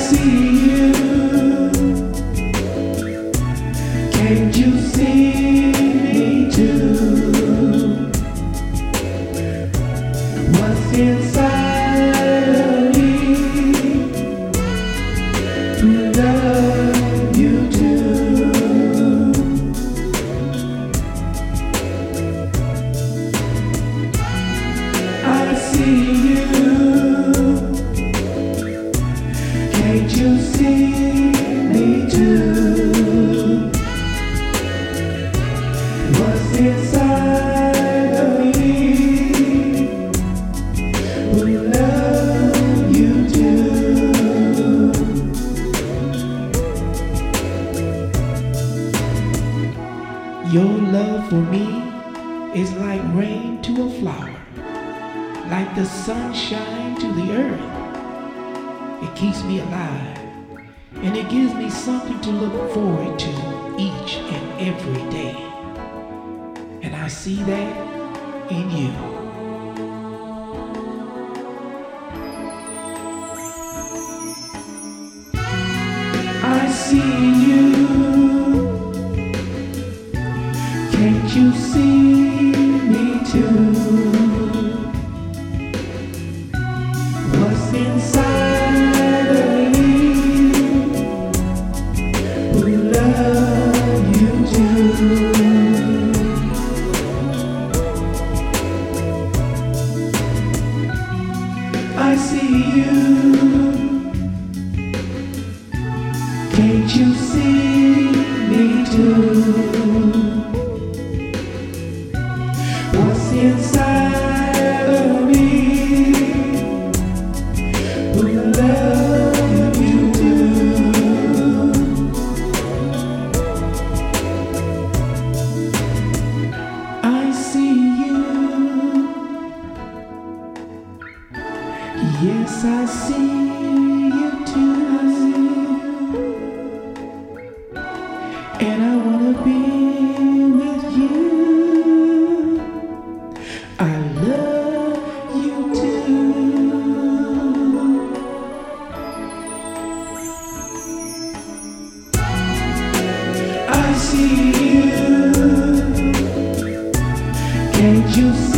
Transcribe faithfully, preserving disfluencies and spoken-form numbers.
see you. Can't you see me too? What's inside of me to love you too? I see you. Can't you see me too? What's inside of me will love you too? Your love for me is like rain to a flower, like the sunshine to the earth. It keeps me alive, and it gives me something to look forward to each and every day. And I see that in you. I see you. Can't you see me too? What's inside of me will love you too? I see you. Can't you see me too? What's inside of me will love you too? I see you. Yes, I see you too. And I wanna be with you. I love you too. I see you. Can't you see?